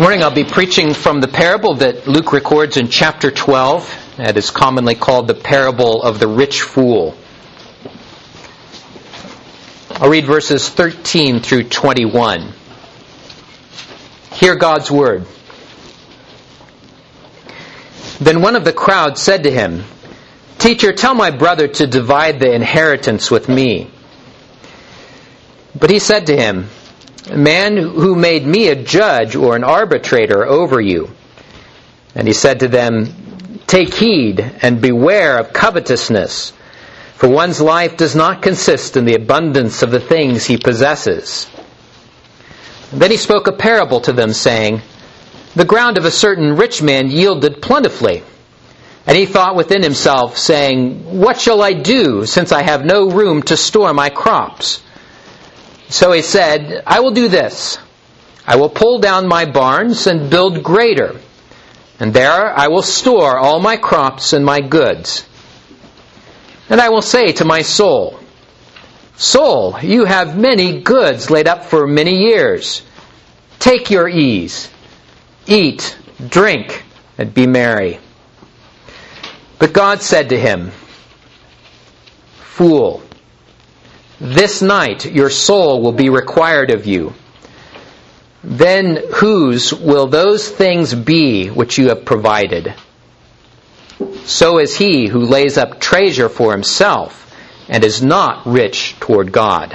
morning I'll be preaching from the parable that Luke records in chapter 12. That is commonly called the parable of the rich fool. I'll read verses 13 through 21. Hear God's word. Then one of the crowd said to him, "Teacher, tell my brother to divide the inheritance with me." But he said to him, "Man, who made me a judge or an arbitrator over you?" And he said to them, "Take heed and beware of covetousness, for one's life does not consist in the abundance of the things he possesses." And then he spoke a parable to them, saying, "The ground of a certain rich man yielded plentifully. And he thought within himself, saying, 'What shall I do, since I have no room to store my crops?' So he said, 'I will do this. I will pull down my barns and build greater, and there I will store all my crops and my goods. And I will say to my soul, Soul, you have many goods laid up for many years. Take your ease, eat, drink, and be merry.' But God said to him, 'Fool, this night your soul will be required of you. Then whose will those things be which you have provided? So is he who lays up treasure for himself and is not rich toward God.'"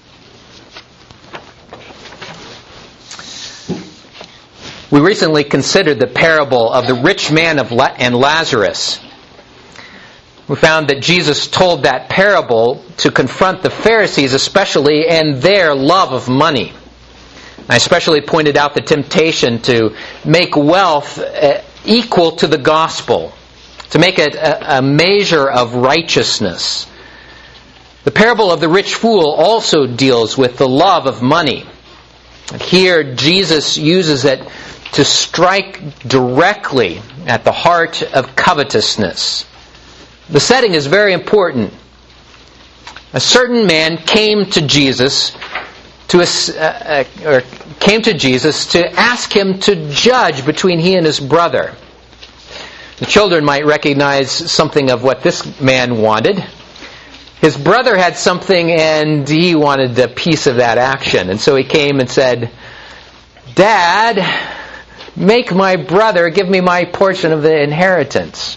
We recently considered the parable of the rich man and Lazarus. We found that Jesus told that parable to confront the Pharisees especially and their love of money. I especially pointed out the temptation to make wealth equal to the gospel, to make it a measure of righteousness. The parable of the rich fool also deals with the love of money. Here Jesus uses it to strike directly at the heart of covetousness. The setting is very important. A certain man came to Jesus to ask him to judge between he and his brother. The children might recognize something of what this man wanted. His brother had something and he wanted a piece of that action. And so he came and said, "Dad, make my brother give me my portion of the inheritance."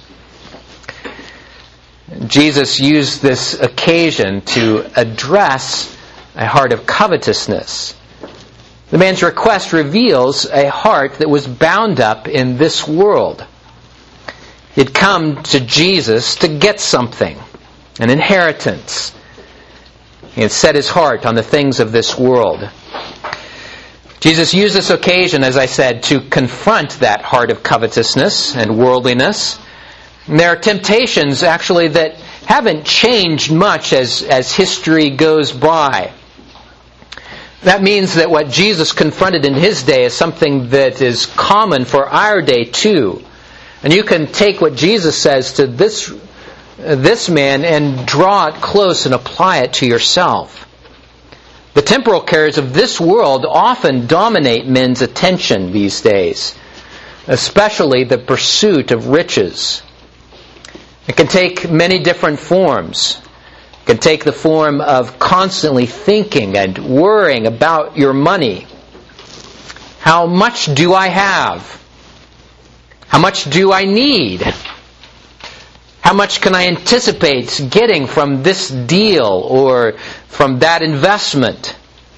Jesus used this occasion to address a heart of covetousness. The man's request reveals a heart that was bound up in this world. He'd come to Jesus to get something, an inheritance. He had set his heart on the things of this world. Jesus used this occasion, as I said, to confront that heart of covetousness and worldliness. And there are temptations, actually, that haven't changed much as history goes by. That means that what Jesus confronted in his day is something that is common for our day too. And you can take what Jesus says to this man and draw it close and apply it to yourself. The temporal cares of this world often dominate men's attention these days, especially the pursuit of riches. It can take many different forms. It can take the form of constantly thinking and worrying about your money. How much do I have? How much do I need? How much can I anticipate getting from this deal or from that investment?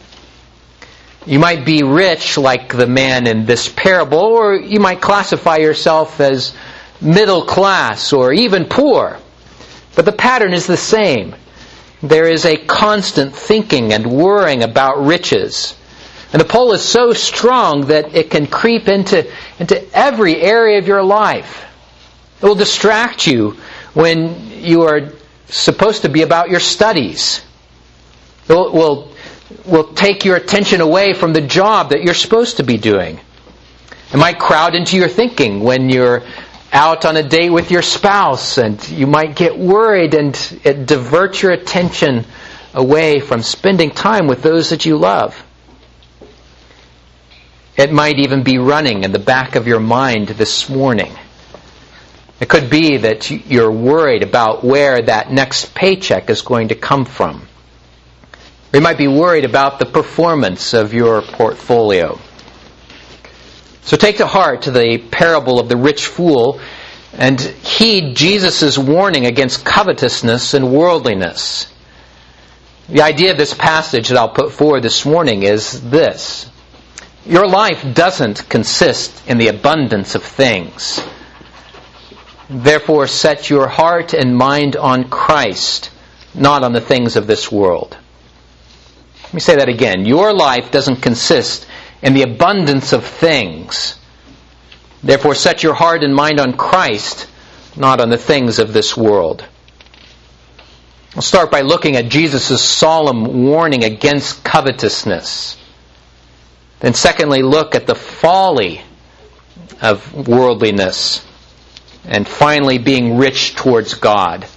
You might be rich like the man in this parable, or you might classify yourself as middle class or even poor. But the pattern is the same. There is a constant thinking and worrying about riches. And the pull is so strong that it can creep into every area of your life. It will distract you when you are supposed to be about your studies. It will take your attention away from the job that you're supposed to be doing. It might crowd into your thinking when you're out on a date with your spouse, and you might get worried and it diverts your attention away from spending time with those that you love. It might even be running in the back of your mind this morning. It could be that you're worried about where that next paycheck is going to come from. Or you might be worried about the performance of your portfolio. So take to heart the parable of the rich fool and heed Jesus' warning against covetousness and worldliness. The idea of this passage that I'll put forward this morning is this. Your life doesn't consist in the abundance of things. Therefore, set your heart and mind on Christ, not on the things of this world. Let me say that again. Your life doesn't consist in the abundance of things. Therefore, set your heart and mind on Christ, not on the things of this world. I'll start by looking at Jesus' solemn warning against covetousness. Then secondly, look at the folly of worldliness. And finally, being rich towards God.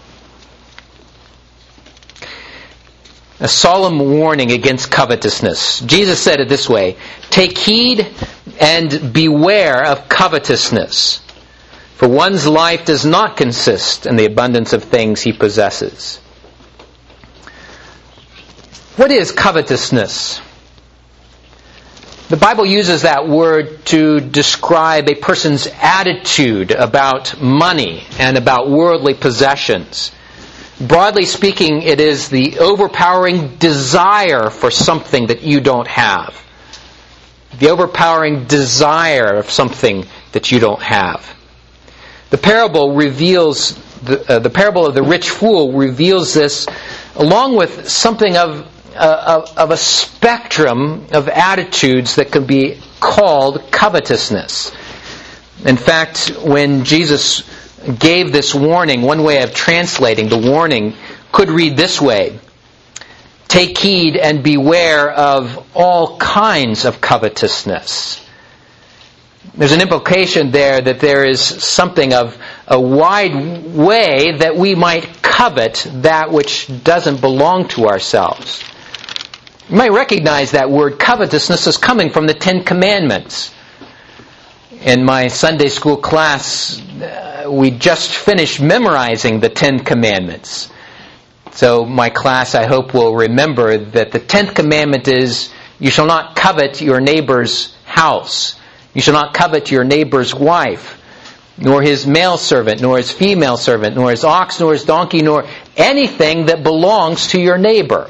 A solemn warning against covetousness. Jesus said it this way, "Take heed and beware of covetousness, for one's life does not consist in the abundance of things he possesses." What is covetousness? The Bible uses that word to describe a person's attitude about money and about worldly possessions. Broadly speaking, it is the overpowering desire for something that you don't have. The overpowering desire of something that you don't have. The parable reveals, the parable of the rich fool reveals this, along with something of a spectrum of attitudes that can be called covetousness. In fact, when Jesus gave this warning, one way of translating the warning could read this way, "Take heed and beware of all kinds of covetousness." There's an implication there that there is something of a wide way that we might covet that which doesn't belong to ourselves. You might recognize that word covetousness as coming from the Ten Commandments. In my Sunday school class, we just finished memorizing the Ten Commandments. So my class, I hope, will remember that the 10th commandment is, you shall not covet your neighbor's house. You shall not covet your neighbor's wife, nor his male servant, nor his female servant, nor his ox, nor his donkey, nor anything that belongs to your neighbor.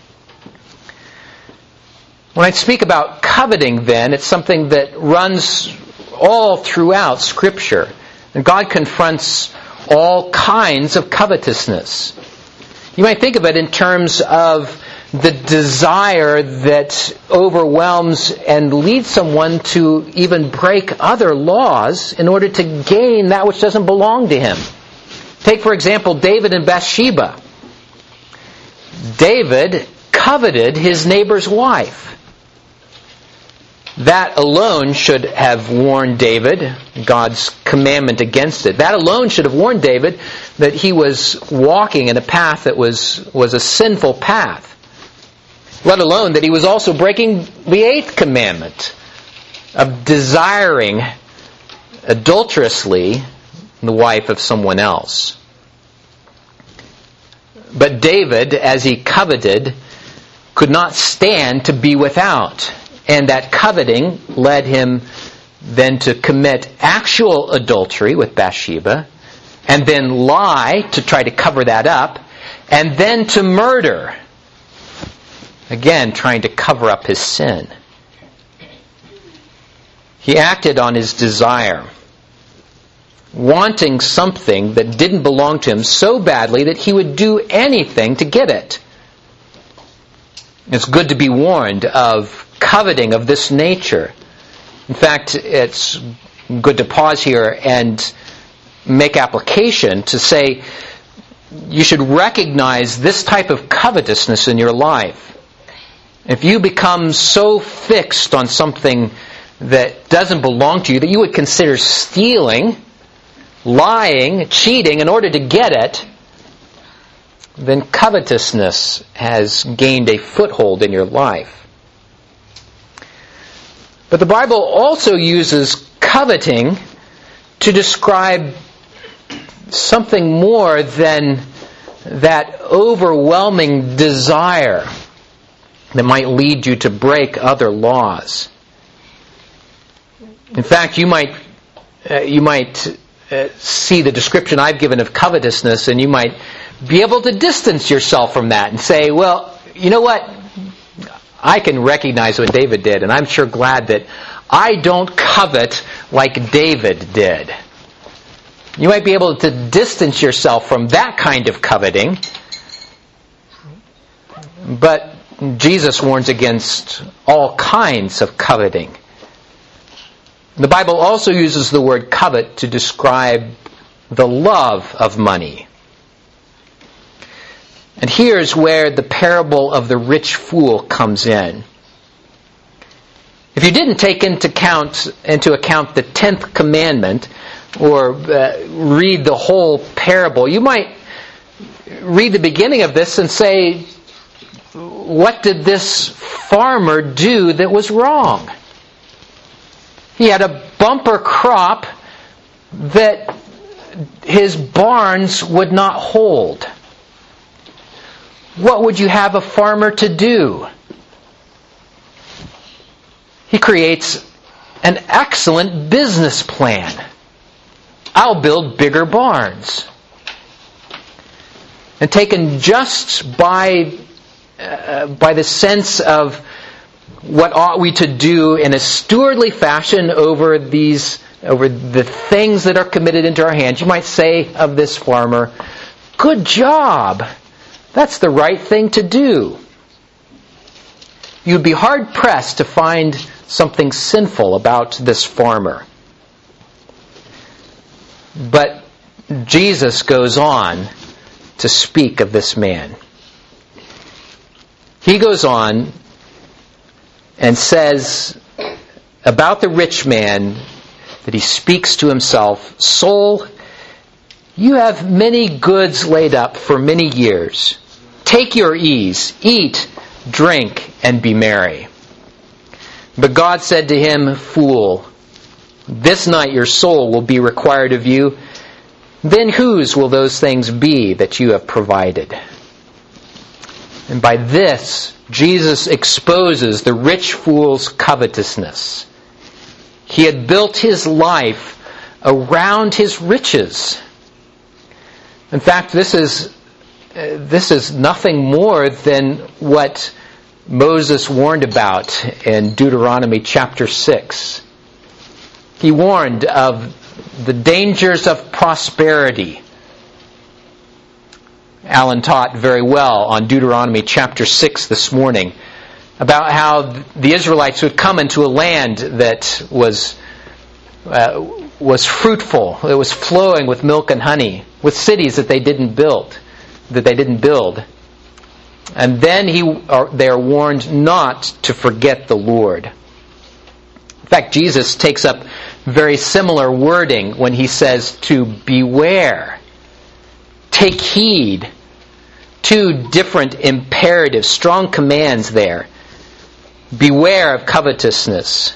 When I speak about coveting, then, it's something that runs all throughout Scripture. And God confronts all kinds of covetousness. You might think of it in terms of the desire that overwhelms and leads someone to even break other laws in order to gain that which doesn't belong to him. Take, for example, David and Bathsheba. David coveted his neighbor's wife. That alone should have warned David, God's commandment against it. That alone should have warned David that he was walking in a path that was a sinful path. Let alone that he was also breaking the 8th commandment of desiring adulterously the wife of someone else. But David, as he coveted, could not stand to be without. And that coveting led him then to commit actual adultery with Bathsheba, and then lie to try to cover that up, and then to murder. Again, trying to cover up his sin. He acted on his desire, wanting something that didn't belong to him so badly that he would do anything to get it. It's good to be warned of coveting of this nature. In fact, it's good to pause here and make application to say you should recognize this type of covetousness in your life. If you become so fixed on something that doesn't belong to you that you would consider stealing, lying, cheating in order to get it, then covetousness has gained a foothold in your life. But the Bible also uses coveting to describe something more than that overwhelming desire that might lead you to break other laws. In fact, you might see the description I've given of covetousness, and you might be able to distance yourself from that and say, well, you know what? I can recognize what David did, and I'm sure glad that I don't covet like David did. You might be able to distance yourself from that kind of coveting, but Jesus warns against all kinds of coveting. The Bible also uses the word covet to describe the love of money. And here's where the parable of the rich fool comes in. If you didn't take into account the 10th commandment, or read the whole parable, you might read the beginning of this and say, what did this farmer do that was wrong? He had a bumper crop that his barns would not hold. What would you have a farmer to do? He creates an excellent business plan. I'll build bigger barns. And taken just by the sense of what ought we to do in a stewardly fashion over the things that are committed into our hands, you might say of this farmer, good job. That's the right thing to do. You'd be hard-pressed to find something sinful about this farmer. But Jesus goes on to speak of this man. He goes on and says about the rich man that he speaks to himself, "Soul, you have many goods laid up for many years. Take your ease, eat, drink, and be merry." But God said to him, "Fool, this night your soul will be required of you. Then whose will those things be that you have provided?" And by this, Jesus exposes the rich fool's covetousness. He had built his life around his riches. In fact, this is nothing more than what Moses warned about in Deuteronomy chapter 6. He warned of the dangers of prosperity. Alan taught very well on Deuteronomy chapter 6 this morning about how the Israelites would come into a land that was fruitful, it was flowing with milk and honey, with cities that they didn't build. And then they are warned not to forget the Lord. In fact, Jesus takes up very similar wording when he says to beware, take heed. Two different imperatives, strong commands there. Beware of covetousness.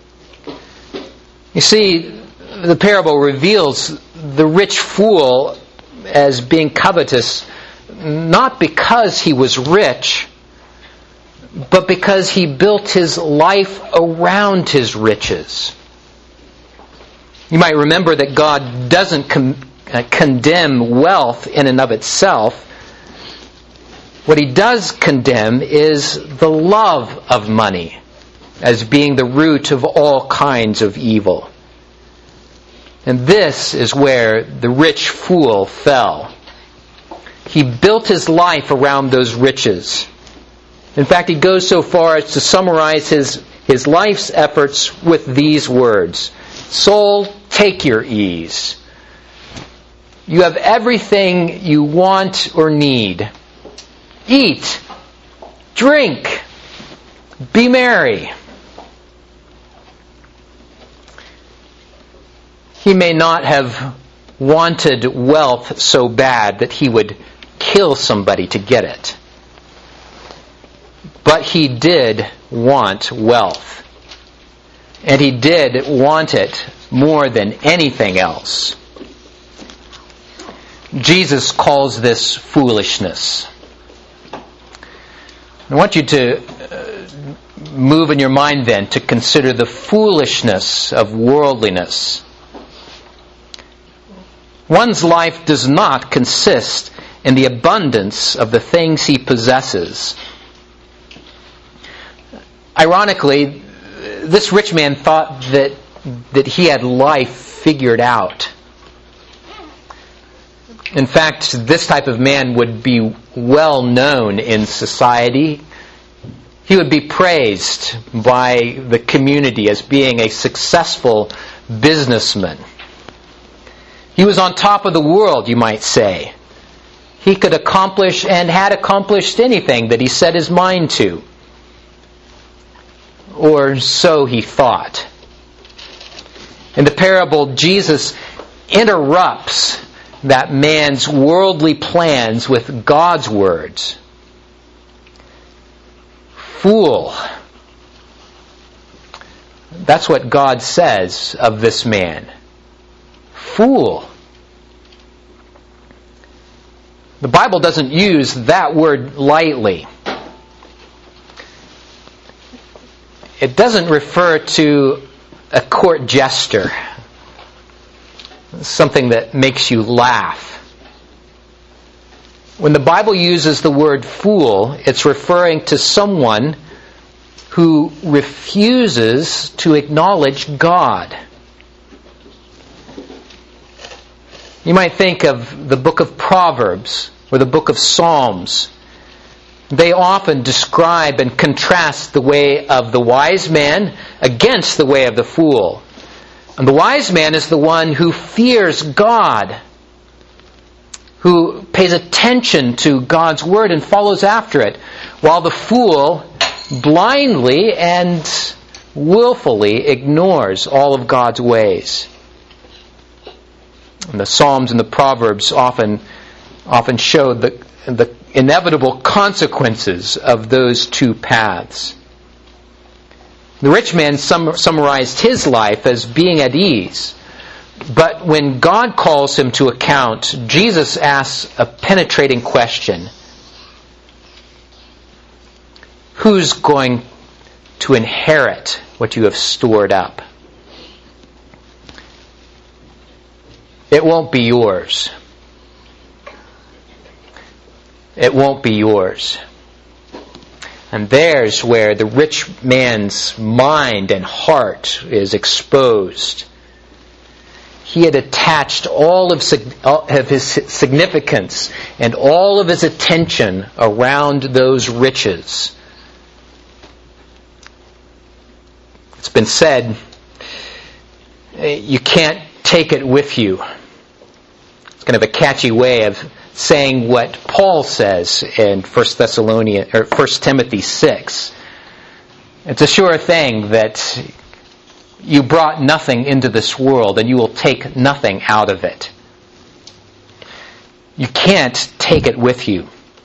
You see, the parable reveals the rich fool as being covetous, not because he was rich, but because he built his life around his riches. You might remember that God doesn't condemn wealth in and of itself. What he does condemn is the love of money as being the root of all kinds of evil. And this is where the rich fool fell. He built his life around those riches. In fact, he goes so far as to summarize his life's efforts with these words: "Soul, take your ease. You have everything you want or need. Eat, drink, be merry." He may not have wanted wealth so bad that he would kill somebody to get it. But he did want wealth. And he did want it more than anything else. Jesus calls this foolishness. I want you to move in your mind then to consider the foolishness of worldliness. One's life does not consist in the abundance of the things he possesses. Ironically, this rich man thought that he had life figured out. In fact, this type of man would be well known in society. He would be praised by the community as being a successful businessman. He was on top of the world, you might say. He could accomplish and had accomplished anything that he set his mind to. Or so he thought. In the parable, Jesus interrupts that man's worldly plans with God's words. Fool. That's what God says of this man. Fool. The Bible doesn't use that word lightly. It doesn't refer to a court jester, something that makes you laugh. When the Bible uses the word fool, it's referring to someone who refuses to acknowledge God. You might think of the book of Proverbs or the book of Psalms. They often describe and contrast the way of the wise man against the way of the fool. And the wise man is the one who fears God, who pays attention to God's word and follows after it, while the fool blindly and willfully ignores all of God's ways. And the Psalms and the Proverbs often show the inevitable consequences of those two paths. The rich man summarized his life as being at ease. But when God calls him to account, Jesus asks a penetrating question. Who's going to inherit what you have stored up? It won't be yours. It won't be yours. And there's where the rich man's mind and heart is exposed. He had attached all of his significance and all of his attention around those riches. It's been said, you can't take it with you. It's kind of a catchy way of saying what Paul says in 1 Timothy 6. It's a sure thing that you brought nothing into this world and you will take nothing out of it. You can't take it with you.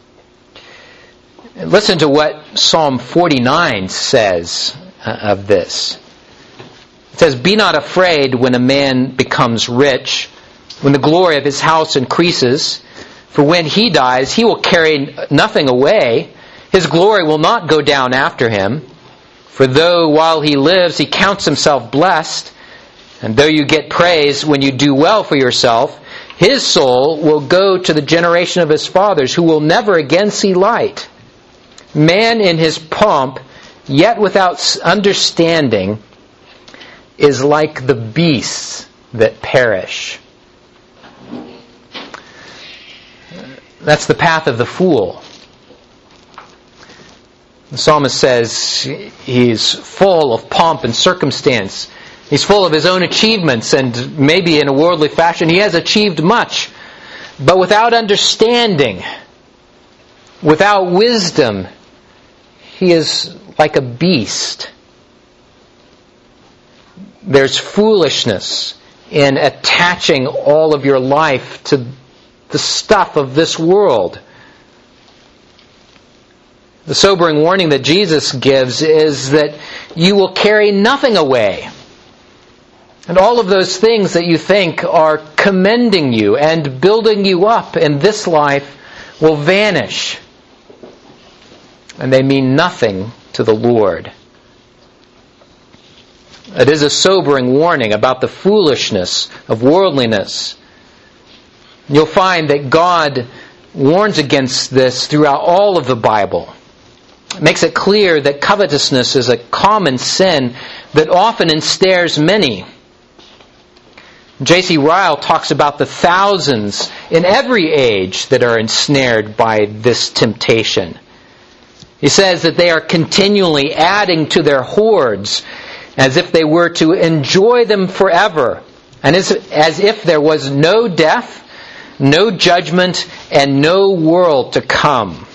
Listen to what Psalm 49 says of this. It says, "Be not afraid when a man becomes rich, when the glory of his house increases. For when he dies, he will carry nothing away. His glory will not go down after him. For though while he lives he counts himself blessed, and though you get praise when you do well for yourself, his soul will go to the generation of his fathers, who will never again see light. Man in his pomp, yet without understanding, is like the beasts that perish." That's the path of the fool. The psalmist says he's full of pomp and circumstance. He's full of his own achievements, and maybe in a worldly fashion he has achieved much. But without understanding, without wisdom, he is like a beast. There's foolishness in attaching all of your life to the stuff of this world. The sobering warning that Jesus gives is that you will carry nothing away. And all of those things that you think are commending you and building you up in this life will vanish. And they mean nothing to the Lord. It is a sobering warning about the foolishness of worldliness. You'll find that God warns against this throughout all of the Bible. It makes it clear that covetousness is a common sin that often ensnares many. J.C. Ryle talks about the thousands in every age that are ensnared by this temptation. He says that they are continually adding to their hoards as if they were to enjoy them forever, and as if there was no death, no judgment, and no world to come.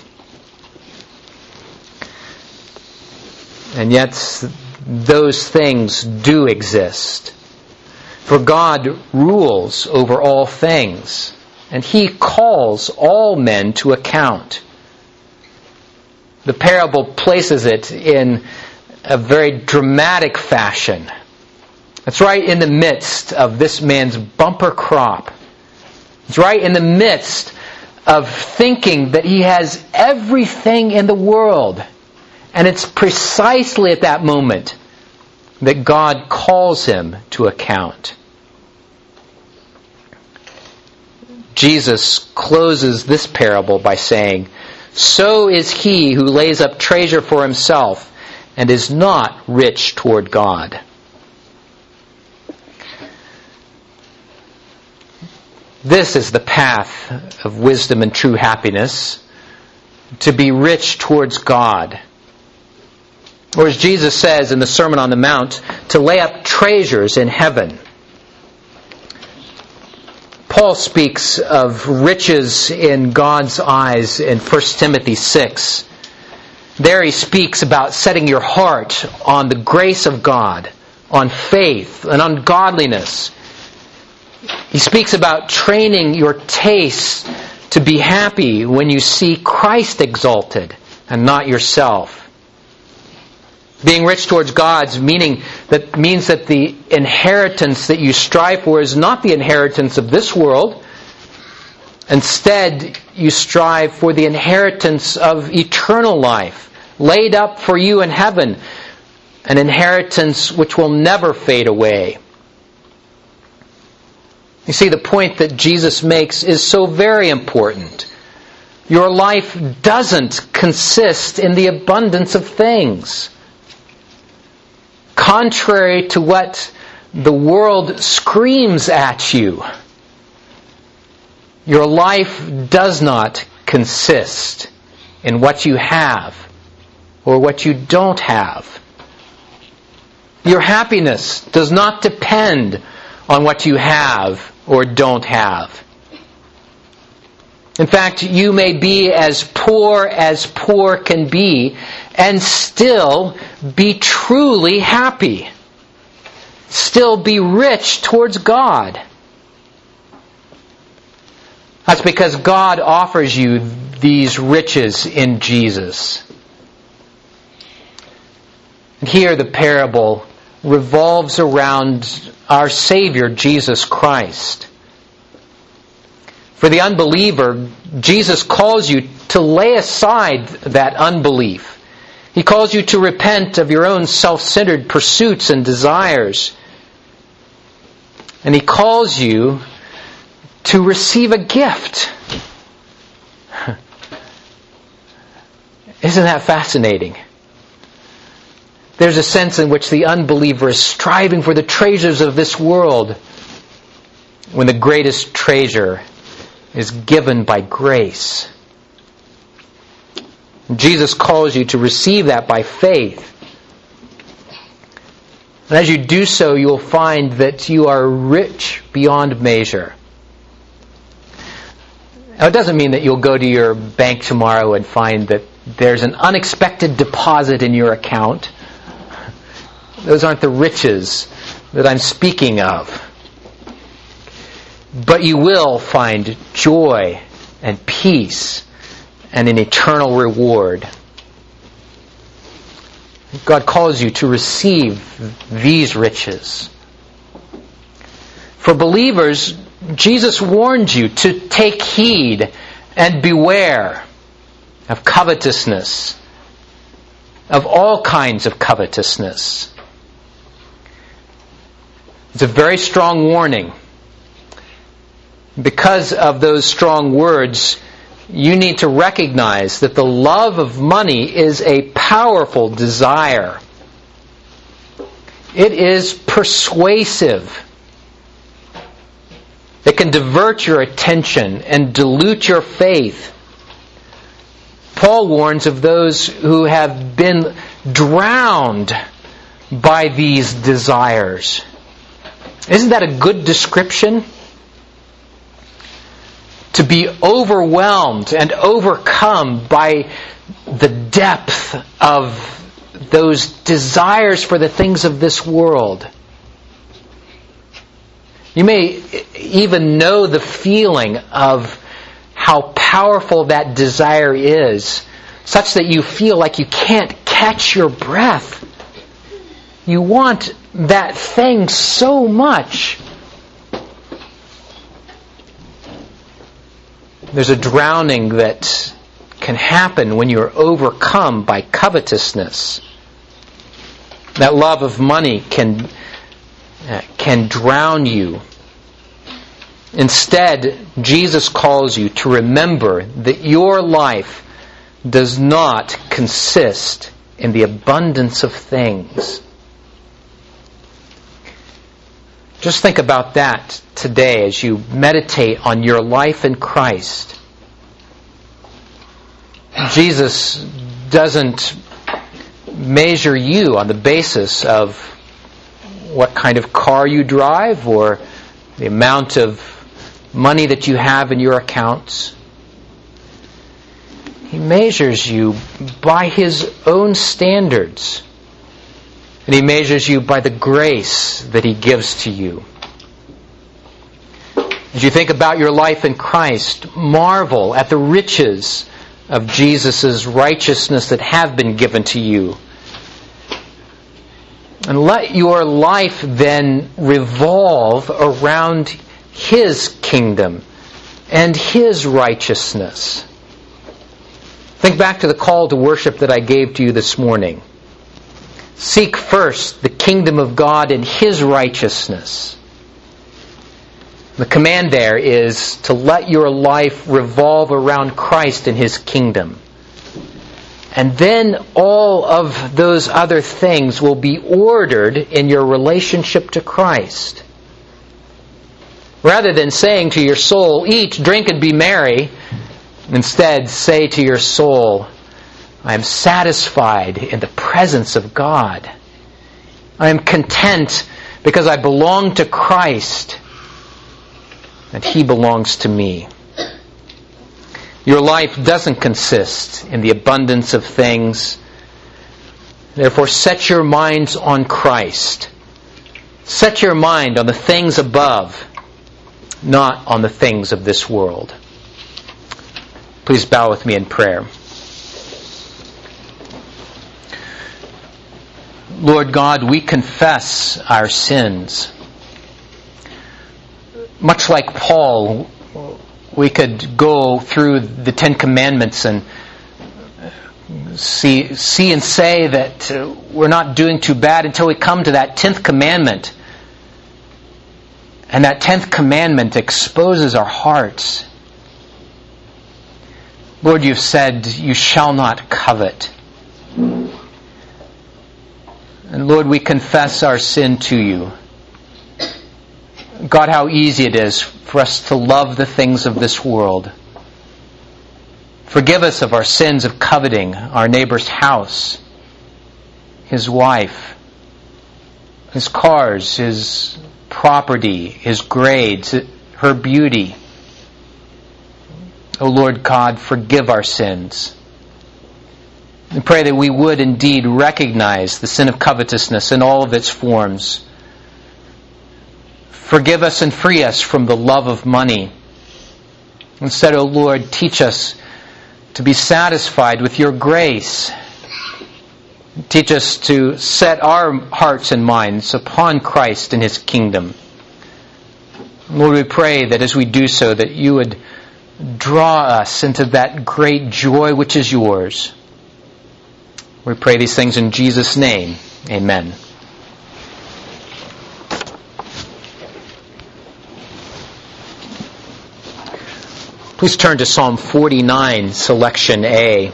And yet, those things do exist. For God rules over all things, and He calls all men to account. The parable places it in a very dramatic fashion. It's right in the midst of this man's bumper crop. It's right in the midst of thinking that he has everything in the world. And it's precisely at that moment that God calls him to account. Jesus closes this parable by saying, "So is he who lays up treasure for himself and is not rich toward God." This is the path of wisdom and true happiness, to be rich towards God. Or as Jesus says in the Sermon on the Mount, to lay up treasures in heaven. Paul speaks of riches in God's eyes in 1 Timothy 6. There he speaks about setting your heart on the grace of God, on faith, and on godliness. He speaks about training your tastes to be happy when you see Christ exalted and not yourself. Being rich towards God means that the inheritance that you strive for is not the inheritance of this world. Instead, you strive for the inheritance of eternal life, laid up for you in heaven, an inheritance which will never fade away. You see, the point that Jesus makes is so very important. Your life doesn't consist in the abundance of things. Contrary to what the world screams at you, your life does not consist in what you have or what you don't have. Your happiness does not depend on what you have or don't have. In fact, you may be as poor can be and still be truly happy. Still be rich towards God. That's because God offers you these riches in Jesus. And here the parable revolves around our Savior, Jesus Christ. For the unbeliever, Jesus calls you to lay aside that unbelief. He calls you to repent of your own self-centered pursuits and desires. And He calls you to receive a gift. Isn't that fascinating? There's a sense in which the unbeliever is striving for the treasures of this world when the greatest treasure is given by grace. Jesus calls you to receive that by faith. And as you do so, you will find that you are rich beyond measure. Now, it doesn't mean that you'll go to your bank tomorrow and find that there's an unexpected deposit in your account. Those aren't the riches that I'm speaking of. But you will find joy and peace and an eternal reward. God calls you to receive these riches. For believers, Jesus warned you to take heed and beware of covetousness, of all kinds of covetousness. It's a very strong warning. Because of those strong words, you need to recognize that the love of money is a powerful desire. It is persuasive. It can divert your attention and dilute your faith. Paul warns of those who have been drowned by these desires. Isn't that a good description? To be overwhelmed and overcome by the depth of those desires for the things of this world. You may even know the feeling of how powerful that desire is, such that you feel like you can't catch your breath. You want that thing so much. There's a drowning that can happen when you're overcome by covetousness. That love of money can drown you. Instead, Jesus calls you to remember that your life does not consist in the abundance of things. Just think about that today as you meditate on your life in Christ. Jesus doesn't measure you on the basis of what kind of car you drive or the amount of money that you have in your accounts. He measures you by His own standards. And He measures you by the grace that He gives to you. As you think about your life in Christ, marvel at the riches of Jesus' righteousness that have been given to you. And let your life then revolve around His kingdom and His righteousness. Think back to the call to worship that I gave to you this morning. Seek first the kingdom of God and His righteousness. The command there is to let your life revolve around Christ and His kingdom. And then all of those other things will be ordered in your relationship to Christ. Rather than saying to your soul, eat, drink, and be merry, instead say to your soul, I am satisfied in the presence of God. I am content because I belong to Christ and He belongs to me. Your life doesn't consist in the abundance of things. Therefore, set your minds on Christ. Set your mind on the things above, not on the things of this world. Please bow with me in prayer. Lord God, we confess our sins. Much like Paul, we could go through the Ten Commandments and see and say that we're not doing too bad until we come to that 10th commandment. And that 10th commandment exposes our hearts. Lord, you've said, you shall not covet. And Lord, we confess our sin to you. God, how easy it is for us to love the things of this world. Forgive us of our sins of coveting our neighbor's house, his wife, his cars, his property, his grades, her beauty. O Lord God, forgive our sins. We pray that we would indeed recognize the sin of covetousness in all of its forms. Forgive us and free us from the love of money. Instead, O Lord, teach us to be satisfied with your grace. Teach us to set our hearts and minds upon Christ and His kingdom. Lord, we pray that as we do so, that You would draw us into that great joy which is Yours. We pray these things in Jesus' name. Amen. Please turn to Psalm 49, selection A.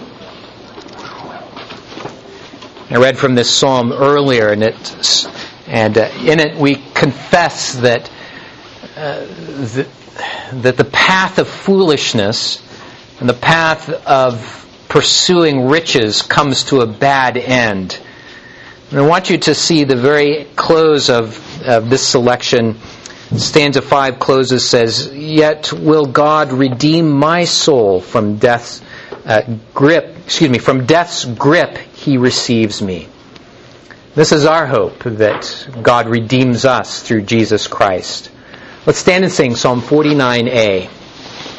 I read from this psalm earlier, and in it we confess that the path of foolishness and the path of pursuing riches comes to a bad end. And I want you to see the very close of this selection. Stanza 5 closes, says, "Yet will God redeem my soul from death's grip. From death's grip He receives me." This is our hope, that God redeems us through Jesus Christ. Let's stand and sing Psalm 49A.